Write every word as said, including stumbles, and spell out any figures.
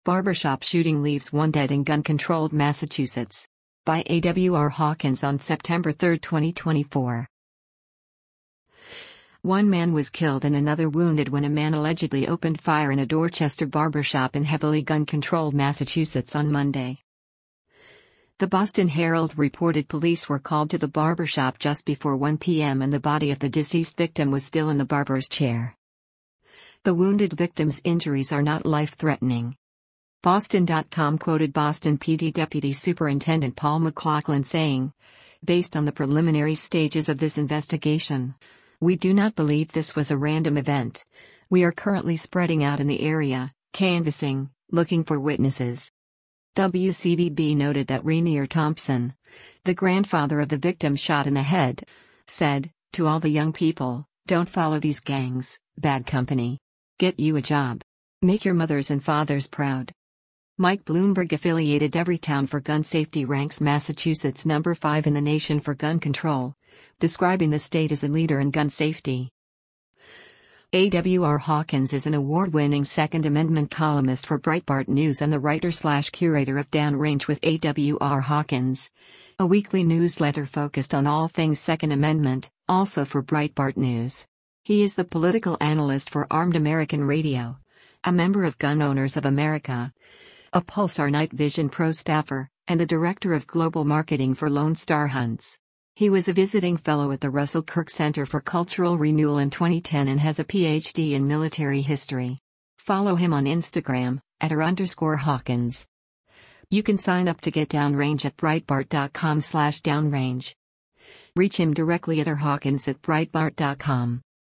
Barbershop shooting leaves one dead in gun-controlled Massachusetts. By A W R Hawkins on September third, twenty twenty-four. One man was killed and another wounded when a man allegedly opened fire in a Dorchester barbershop in heavily gun-controlled Massachusetts on Monday. The Boston Herald reported police were called to the barbershop just before one p m and the body of the deceased victim was still in the barber's chair. The wounded victim's injuries are not life-threatening. Boston dot com quoted Boston P D Deputy Superintendent Paul McLaughlin saying, "Based on the preliminary stages of this investigation, we do not believe this was a random event. We are currently spreading out in the area, canvassing, looking for witnesses." W C V B noted that Rainier Thompson, the grandfather of the victim shot in the head, said, "To all the young people, don't follow these gangs, bad company. Get you a job. Make your mothers and fathers proud." Mike Bloomberg affiliated Everytown for Gun Safety ranks Massachusetts number five in the nation for gun control, describing the state as a leader in gun safety. A W R Hawkins is an award-winning Second Amendment columnist for Breitbart News and the writer-slash-curator of Downrange with A W R Hawkins, a weekly newsletter focused on all things Second Amendment, also for Breitbart News. He is the political analyst for Armed American Radio, a member of Gun Owners of America, a Pulsar Night Vision Pro staffer, and the director of global marketing for Lone Star Hunts. He was a visiting fellow at the Russell Kirk Center for Cultural Renewal in twenty ten and has a P H D in military history. Follow him on Instagram, at r underscore Hawkins. You can sign up to get Downrange at breitbart dot com slash downrange. Reach him directly at r hawkins at breitbart dot com.